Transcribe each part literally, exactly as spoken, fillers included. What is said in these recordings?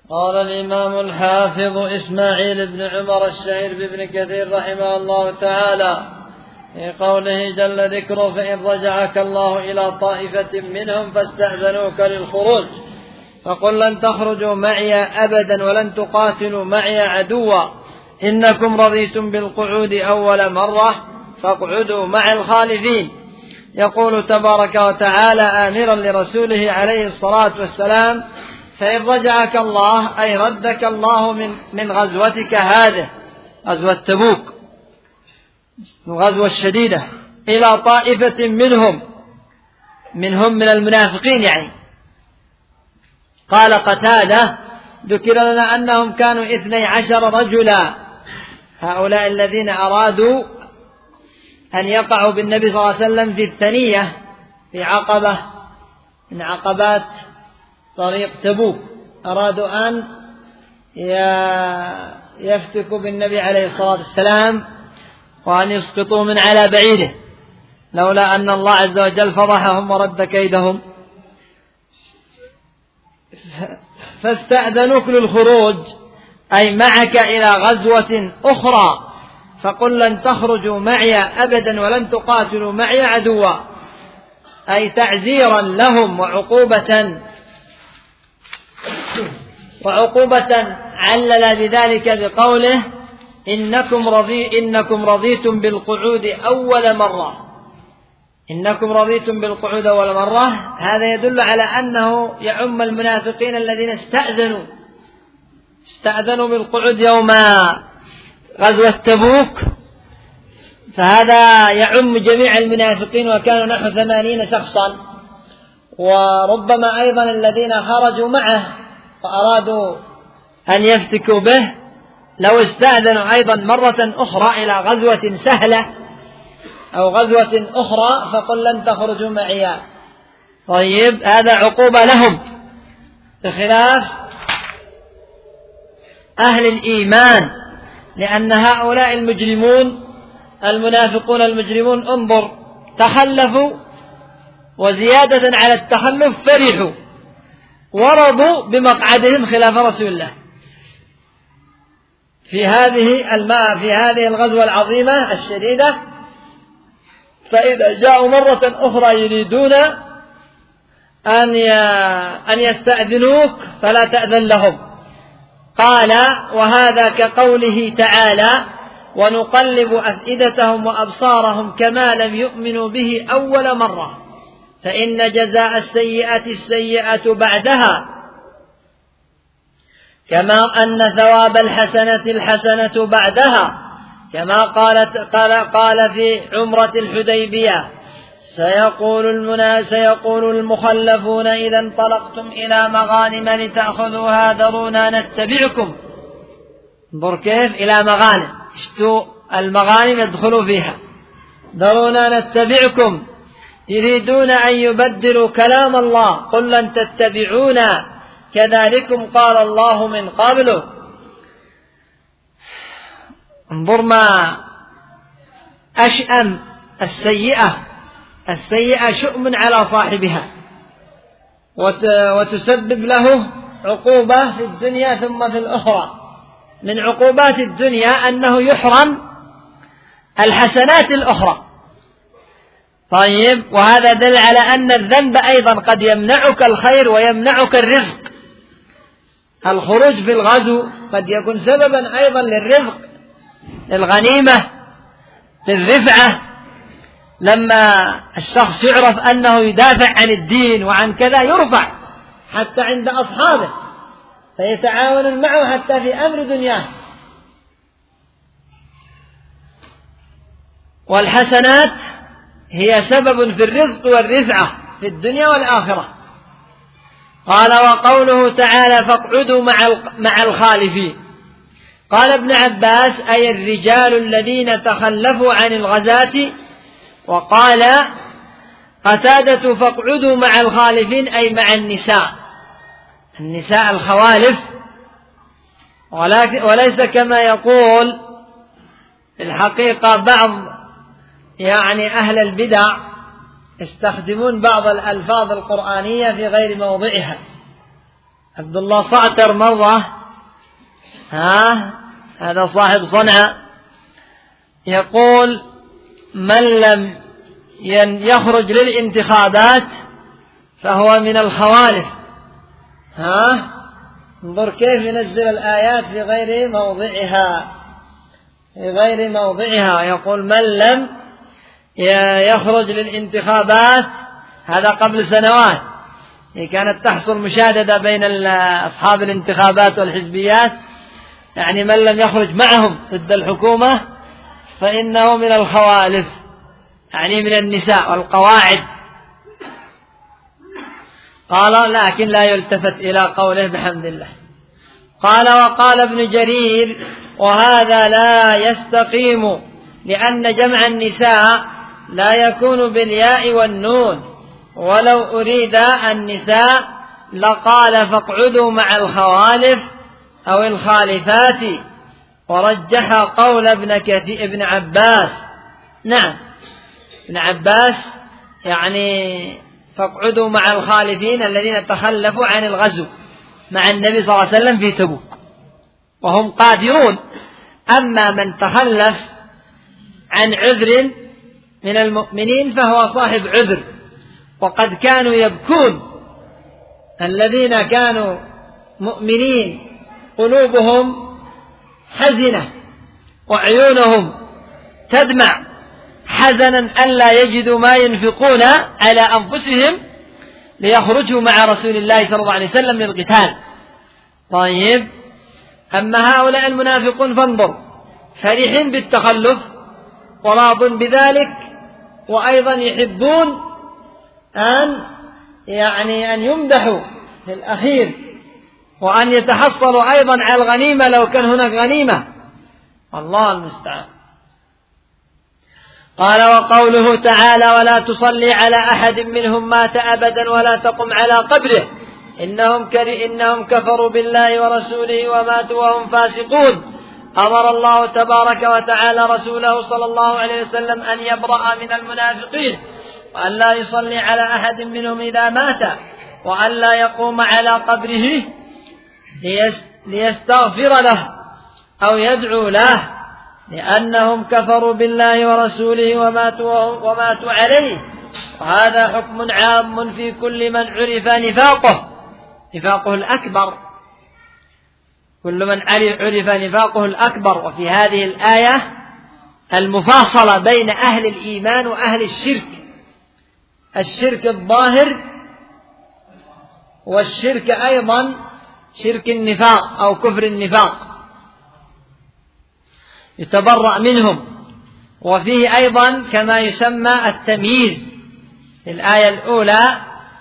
قال الإمام الحافظ إسماعيل بن عمر الشهير بابن كثير رحمه الله تعالى في قوله جل ذكره: فإن رجعك الله إلى طائفة منهم فاستأذنوك للخروج فقل لن تخرجوا معي أبدا ولن تقاتلوا معي عدوا إنكم رضيتم بالقعود أول مرة فاقعدوا مع الخالفين. يقول تبارك وتعالى آمرا لرسوله عليه الصلاة والسلام: فإن رجعك الله أي ردك الله من, من غزوتك هذه غزوة تبوك الغزوة الشديدة إلى طائفة منهم منهم من المنافقين. يعني قال قتادة: ذكر لنا أنهم كانوا اثني عشر رجلا، هؤلاء الذين أرادوا أن يقعوا بالنبي صلى الله عليه وسلم في الثنية في عقبة من عقبات طريق تبوك، أرادوا أن يفتكوا بالنبي عليه الصلاة والسلام وأن يسقطوا من على بعيده، لولا أن الله عز وجل فضحهم ورد كيدهم. فاستأذنوك للخروج أي معك إلى غزوة أخرى فقل لن تخرجوا معي أبدا ولن تقاتلوا معي عدوا، أي تعزيرا لهم وعقوبة وعقوبة علل بذلك بقوله: إنكم رضي إنكم رضيتم بالقعود أول مرة. إنكم رضيتم بالقعود أول مرة، هذا يدل على أنه يعم المنافقين الذين استأذنوا استأذنوا بالقعود يوم غزوة تبوك، فهذا يعم جميع المنافقين وكانوا نحو ثمانين شخصا، وربما أيضا الذين خرجوا معه وأرادوا أن يفتكوا به لو استأذنوا أيضا مرة أخرى إلى غزوة سهلة أو غزوة أخرى فقل لن تخرجوا معي. طيب، هذا عقوبة لهم بخلاف أهل الإيمان، لأن هؤلاء المجرمون المنافقون المجرمون انظر تخلفوا، وزيادة على التخلف فرحوا ورضوا بمقعدهم خلاف رسول الله في هذه الماء في هذه الغزوة العظيمة الشديدة. فإذا جاءوا مرة أخرى يريدون أن أن يستأذنوك فلا تأذن لهم. قال: وهذا كقوله تعالى: ونقلب أفئدتهم وأبصارهم كما لم يؤمنوا به أول مرة فإن جزاء السيئة السيئة بعدها كما أن ثواب الحسنة الحسنة بعدها، كما قالت قال, قال في عمرة الحديبية: سيقول, المنا سيقول المخلفون إذا انطلقتم إلى مغانم لتأخذوها ذرونا نتبعكم. انظر كيف إلى مغانم، اشتوا المغانم يدخلوا فيها، ذرونا نتبعكم يريدون أن يبدلوا كلام الله قل لن تتبعونا كذلكم قال الله من قبله. انظر ما أشأم السيئة السيئة شؤم على صاحبها وتسبب له عقوبة في الدنيا ثم في الأخرى. من عقوبات الدنيا أنه يحرم الحسنات الأخرى. طيب، وهذا دل على أن الذنب أيضا قد يمنعك الخير ويمنعك الرزق. الخروج في الغزو قد يكون سببا أيضا للرزق، للغنيمة، للرفعة. لما الشخص يعرف أنه يدافع عن الدين وعن كذا يرفع حتى عند أصحابه فيتعاون معه حتى في أمر دنياه. والحسنات هي سبب في الرزق والرفعة في الدنيا والآخرة. قال: وقوله تعالى: فاقعدوا مع الخالفين. قال ابن عباس: أي الرجال الذين تخلفوا عن الغزاة. وقال قتادة: فاقعدوا مع الخالفين أي مع النساء النساء الخوالف، وليس كما يقول الحقيقة بعض يعني أهل البدع يستخدمون بعض الألفاظ القرآنية في غير موضعها، عبد الله صعتر مرة، ها هذا صاحب صنعاء، يقول من لم يخرج للانتخابات فهو من الخوالف. ها انظر كيف ينزل الآيات في غير موضعها، في غير موضعها. يقول من لم يخرج للانتخابات، هذا قبل سنوات كانت تحصل مشاددة بين أصحاب الانتخابات والحزبيات، يعني من لم يخرج معهم ضد الحكومة فإنه من الخوالف، يعني من النساء والقواعد. قال لكن لا يلتفت إلى قوله بحمد الله. قال وقال ابن جرير وهذا لا يستقيم، لأن جمع النساء لا يكون بالياء والنون، ولو أريد النساء لقال فاقعدوا مع الخوالف أو الخالفات، ورجح قول ابن كثير ابن عباس. نعم ابن عباس يعني فاقعدوا مع الخالفين الذين تخلفوا عن الغزو مع النبي صلى الله عليه وسلم في تبوك وهم قادرون. أما من تخلف عن عذر من المؤمنين فهو صاحب عذر، وقد كانوا يبكون الذين كانوا مؤمنين قلوبهم حزنة وعيونهم تدمع حزنا ألا يجدوا ما ينفقون على أنفسهم ليخرجوا مع رسول الله صلى الله عليه وسلم للقتال. طيب أما هؤلاء المنافقون فانظر فرحين بالتخلف وراض بذلك، وأيضا يحبون أن يعني أن يمدحوا في الأخير، وأن يتحصلوا أيضا على الغنيمة لو كان هناك غنيمة. الله المستعان. قال وقوله تعالى ولا تصلي على أحد منهم مات أبدا ولا تقم على قبره إنهم, إنهم كفروا بالله ورسوله وماتوا وهم فاسقون. أمر الله تبارك وتعالى رسوله صلى الله عليه وسلم أن يبرأ من المنافقين، وأن لا يصلي على أحد منهم إذا مات، وأن لا يقوم على قبره ليستغفر له أو يدعو له، لأنهم كفروا بالله ورسوله وماتوا, وماتوا عليه. وهذا حكم عام في كل من عرف نفاقه نفاقه الأكبر، كل من عرف نفاقه الأكبر. وفي هذه الآية المفاصلة بين أهل الإيمان وأهل الشرك، الشرك الظاهر والشرك أيضا شرك النفاق أو كفر النفاق يتبرأ منهم. وفيه أيضا كما يسمى التمييز في الآية الأولى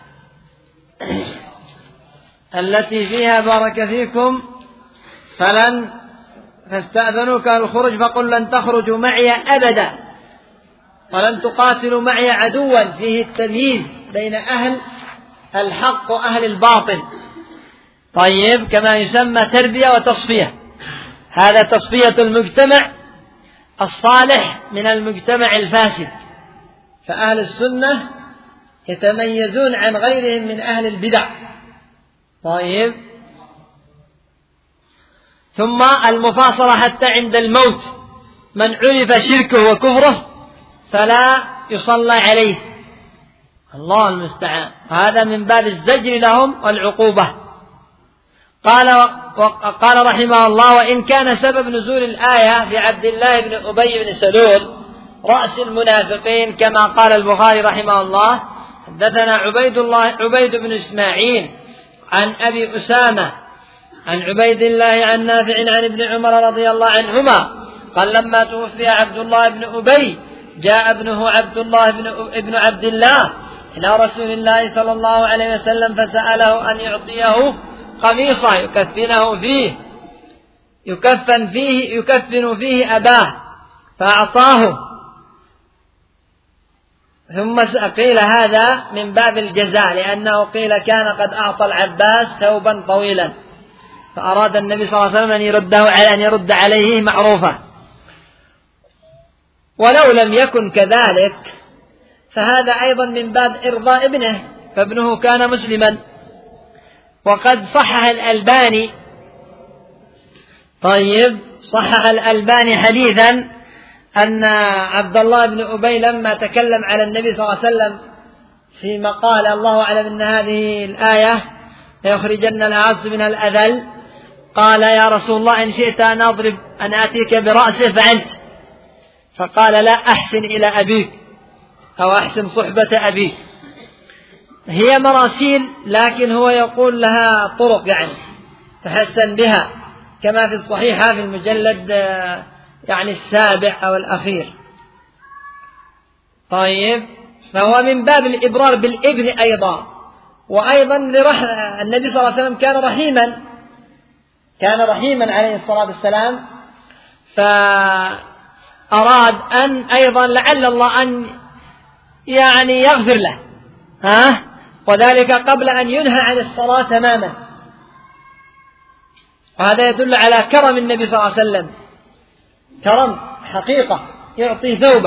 التي فيها بارك فيكم فلن فاستأذنوك الخروج فقل لن تخرجوا معي أبدا ولن تقاتلوا معي عدوا، فيه التمييز بين أهل الحق وأهل الباطل. طيب كما يسمى تربية وتصفية، هذا تصفية المجتمع الصالح من المجتمع الفاسد، فأهل السنة يتميزون عن غيرهم من أهل البدع. طيب ثم المفاصلة حتى عند الموت، من عرف شركه وكفره فلا يصلى عليه. الله المستعان. هذا من باب الزجر لهم والعقوبة. قال قال رحمه الله وإن كان سبب نزول الآية في عبد الله بن أبي بن سلول رأس المنافقين كما قال البخاري رحمه الله حدثنا عبيد الله عبيد بن إسماعيل عن أبي أسامة عن عبيد الله عن نافع عن ابن عمر رضي الله عنهما قال لما توفي عبد الله بن أبي جاء ابنه عبد الله بن ابن عبد الله إلى رسول الله صلى الله عليه وسلم فسأله أن يعطيه قميصا يكفنه فيه يكفن فيه يكفن فيه أباه فأعطاه. ثم قيل هذا من باب الجزاء، لأنه قيل كان قد أعطى العباس ثوبا طويلا، فأراد النبي صلى الله عليه وسلم أن يرده على أن يرد عليه معروفة. ولو لم يكن كذلك فهذا أيضا من باب إرضاء ابنه، فابنه كان مسلما، وقد صحح الألباني طيب صحح الألباني حديثا أن عبد الله بن أبي لما تكلم على النبي صلى الله عليه وسلم فيما قال الله أعلم أن هذه الآية ليخرجن الأعز من الأذل، قال يا رسول الله إن شئت أن أضرب أن آتيك برأسه فعلت، فقال لا، أحسن إلى أبيك أو أحسن صحبة أبيك. هي مراسيل لكن هو يقول لها طرق يعني تحسن بها، كما في الصحيحة في المجلد يعني السابع أو الأخير. طيب فهو من باب الإبرار بالابن أيضا. وأيضا لرح... النبي صلى الله عليه وسلم كان رحيما كان رحيما عليه الصلاة والسلام، فأراد أن أيضا لعل الله أن يعني يغفر له، ها؟ وذلك قبل أن ينهى عن الصلاة تماما. وهذا يدل على كرم النبي صلى الله عليه وسلم، كرم حقيقة، يعطي ثوبه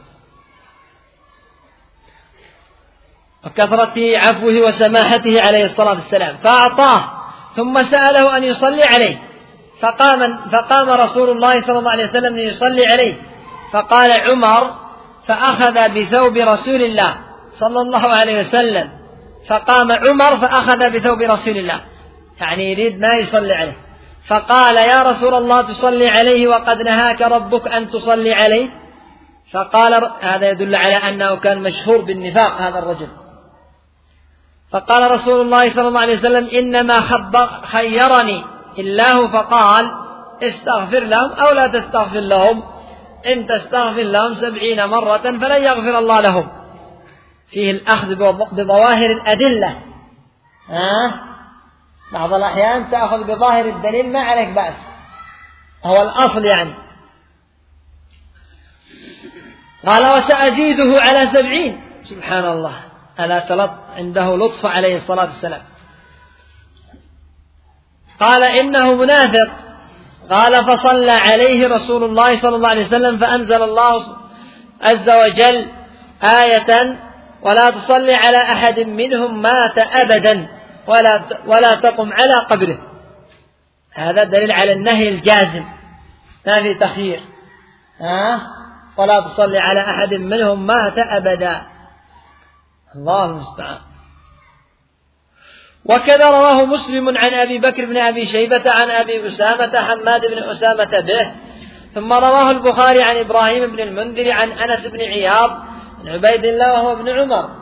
وكثرة عفوه وسماحته عليه الصلاة والسلام، فأعطاه ثم سأله أن يصلي عليه، فقام, فقام رسول الله صلى الله عليه وسلم ليصلي عليه، فقال عمر فأخذ بثوب رسول الله صلى الله عليه وسلم، فقام عمر فأخذ بثوب رسول الله، يعني يريد ما يصلي عليه، فقال يا رسول الله تصلي عليه وقد نهاك ربك أن تصلي عليه؟ فقال هذا يدل على أنه كان مشهور بالنفاق هذا الرجل. فقال رسول الله صلى الله عليه وسلم إنما خيرني الله فقال استغفر لهم أو لا تستغفر لهم، إن تستغفر لهم سبعين مرة فلن يغفر الله لهم. فيه الأخذ بظواهر الأدلة، ها؟ بعض الأحيان تأخذ بظاهر الدليل ما عليك بأس، هو الأصل يعني. قال وسأزيده على سبعين، سبحان الله، ألا تلط عنده لطف عليه الصلاة والسلام. قال إنه منافق، قال فصلى عليه رسول الله صلى الله عليه وسلم فأنزل الله عز وجل آية ولا تصلي على أحد منهم مات أبدا ولا ولا تقم على قبره. هذا دليل على النهي الجازم، ما في تخيير، ها؟ ولا تصلي على أحد منهم مات أبدا، الله المستعان. وكذا رواه مسلم عن أبي بكر بن أبي شيبة عن أبي أسامة حماد بن أسامة به. ثم رواه البخاري عن إبراهيم بن المنذر عن أنس بن عياض عن عبيد الله وهو ابن عمر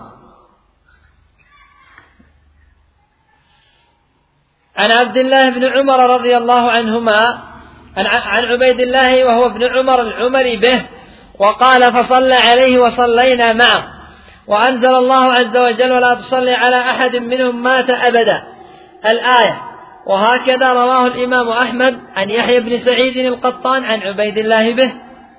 عن عبد الله بن عمر رضي الله عنهما عن عبيد الله وهو ابن عمر العمري به، وقال فصلى عليه وصلينا معه، وأنزل الله عز وجل ولا تصلي على أحد منهم مات أبدا الآية. وهكذا رواه الإمام أحمد عن يحيى بن سعيد القطان عن عبيد الله به.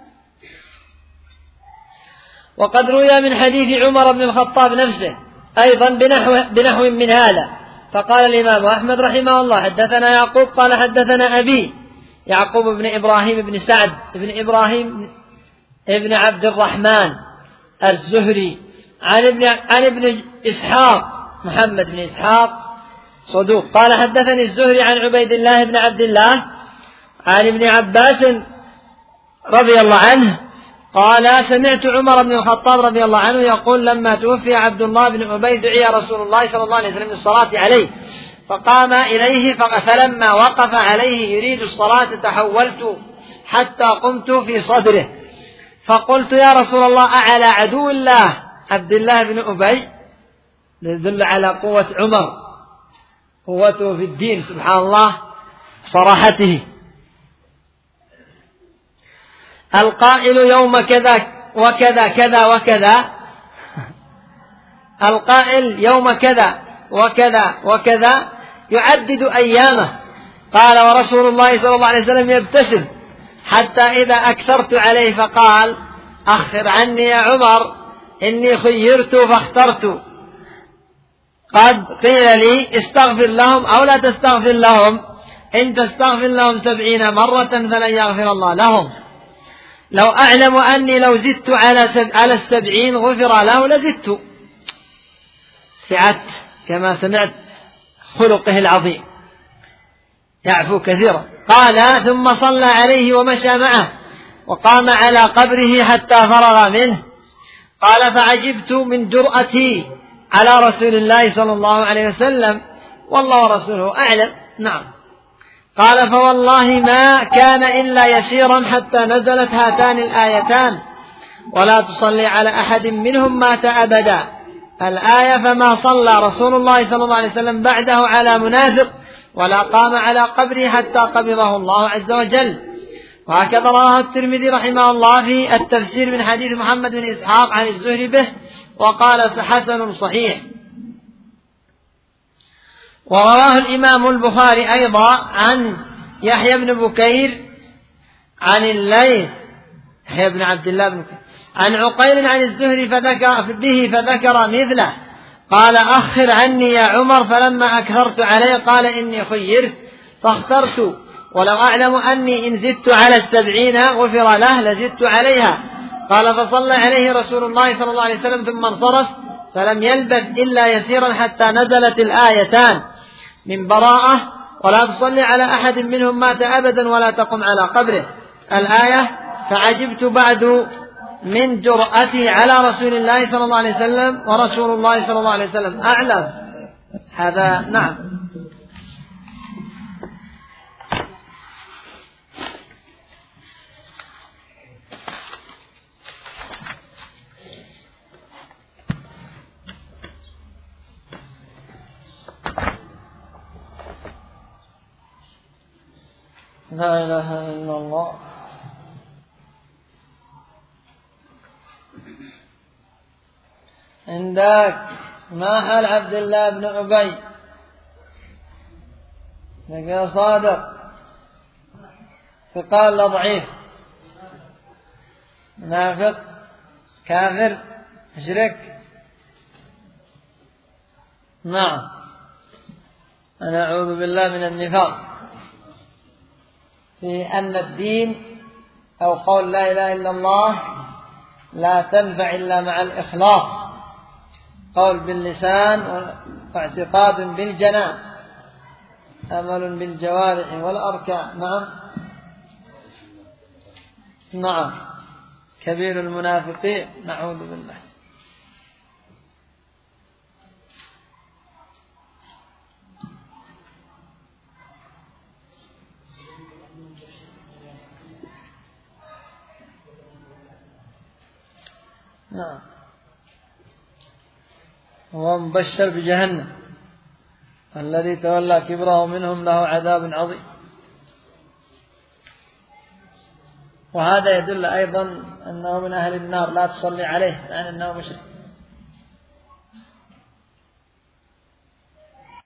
وقد روي من حديث عمر بن الخطاب نفسه أيضا بنحو, بنحو من هذا. فقال الإمام أحمد رحمه الله حدثنا يعقوب قال حدثنا أبي يعقوب بن إبراهيم بن سعد بن إبراهيم ابن عبد الرحمن الزهري عن ابن, عن ابن إسحاق محمد بن إسحاق صدوق قال حدثني الزهري عن عبيد الله بن عبد الله عن ابن عباس رضي الله عنه قال سمعت عمر بن الخطاب رضي الله عنه يقول لما توفي عبد الله بن أبي دعي رسول الله صلى الله عليه وسلم للصلاة عليه فقام إليه فلما وقف عليه يريد الصلاة تحولت حتى قمت في صدره فقلت يا رسول الله أعلى عدو الله عبد الله بن أبي، يدل على قوة عمر، قوته في الدين سبحان الله، صراحته. القائل يوم كذا وكذا كذا وكذا، القائل يوم كذا وكذا وكذا يعدد أيامه. قال ورسول الله صلى الله عليه وسلم يبتسم حتى إذا أكثرت عليه فقال أخر عني يا عمر إني خيرت فاخترت، قد قيل لي استغفر لهم أو لا تستغفر لهم، إن تستغفر لهم سبعين مرة فلن يغفر الله لهم. لو أعلم أني لو زدت على سب... على السبعين غفر له لزدت. سعت كما سمعت خلقه العظيم، يعفو كثيرا. قال: ثم صلى عليه ومشى معه وقام على قبره حتى فرغ منه. قال: فعجبت من جرأتي على رسول الله صلى الله عليه وسلم، والله ورسوله أعلم. نعم. قال: فوالله ما كان إلا يسيرا حتى نزلت هاتان الآيتان: ولا تصلي على أحد منهم مات أبدا. الآية: فما صلى رسول الله صلى الله عليه وسلم بعده على منافق ولا قام على قبره حتى قبضه الله عز وجل. وهكذا رواه الترمذي رحمه الله في التفسير من حديث محمد بن إسحاق عن الزهري به، وقال: حسن صحيح. ورواه الإمام البخاري أيضا عن يحيى بن بكير عن الليث يحيى بن عبد الله بن بكير عن عقيل عن الزهري فذكر به فذكر مثله. قال: أخر عني يا عمر، فلما أكثرت عليه قال: إني خيرت فاخترت، ولو أعلم أني إن زدت على السبعين غفر له لزدت عليها. قال: فصلى عليه رسول الله صلى الله عليه وسلم ثم انصرف، فلم يلبث إلا يسيرا حتى نزلت الآيتان من براءة: ولا تصلي على أحد منهم مات أبدا ولا تقم على قبره. الآية: فعجبت بعد من جرأتي على رسول الله صلى الله عليه وسلم، ورسول الله صلى الله عليه وسلم أعلم. هذا نعم. لا إله إلا الله. عندك ما حال عبد الله بن أبي؟ لقى صادق فقال له ضعيف، منافق، كافر، مشرك. نعم. أنا أعوذ بالله من النفاق في أن الدين أو قول لا إله إلا الله لا تنفع إلا مع الإخلاص، قول باللسان واعتقاد بالجنان، أمل بالجوارح والأركان. نعم نعم. كبير المنافقين، نعوذ بالله. نعم. هو مبشر بجهنم، الذي تولى كبره منهم له عذاب عظيم. وهذا يدل أيضا أنه من أهل النار، لا تصلي عليه، يعني أنه مشرك.